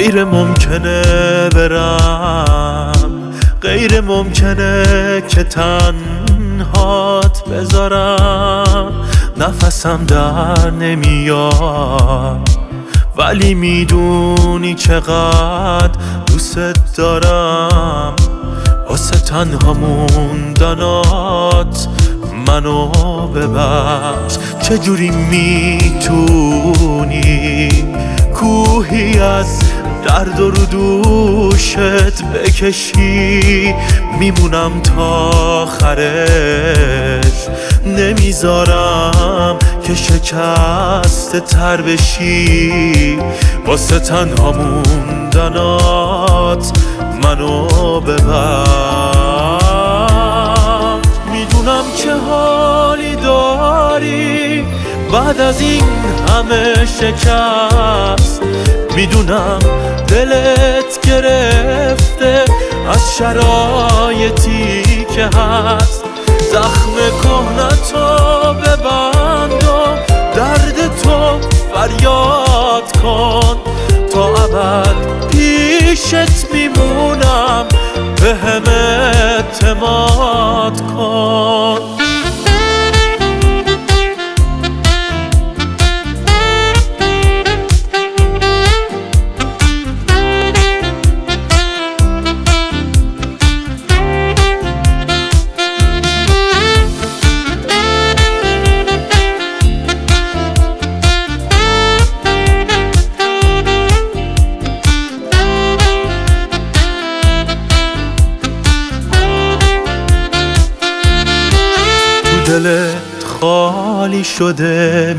غیر ممکنه برم، غیر ممکنه که تنهات بذارم. نفسم در نمیاد ولی میدونی چقدر دوست دارم. واسه تنها موندنات منو ببخش. چجوری میتونی کوهی از درد رو دوشت بکشی؟ میمونم تا آخرش، نمیذارم که شکست تر بشی. واسه تنها موندنات منو ببر. میدونم چه حالی داری بعد از این همه شکست. میدونم دلت گرفته از شرایطی که هست. زخم کهنتو ببند و درد تو فریاد کن. تا ابد پیشت میمونم، بهم اعتماد کن. دلت خالی شده،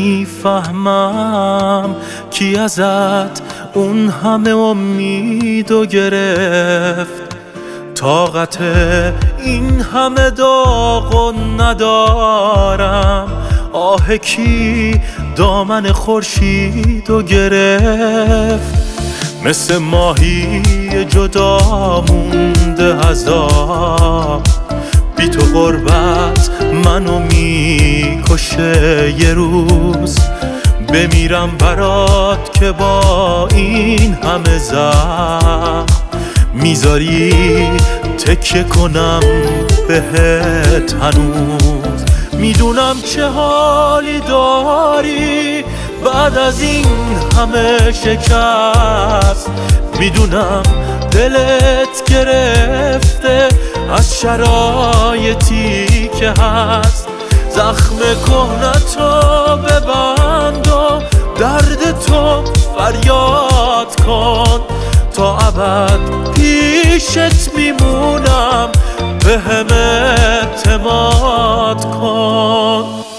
میفهمم کی ازت اون همه امیدو گرفت. طاقت این همه داغو ندارم. آه کی دامن خورشیدو گرفت؟ مثل ماهی جدا مونده از آب، بی تو غربت منو میکشه. یه روز بمیرم برات که با این همه زخم میذاری تکیه کنم بهت هنوز. میدونم چه حالی داری بعد از این همه شکست. میدونم دلت گرفته از شرایطی که هست. زخم کهنتو ببند و درد تو فریاد کن. تا ابد پیشت میمونم، بهم اعتماد کن.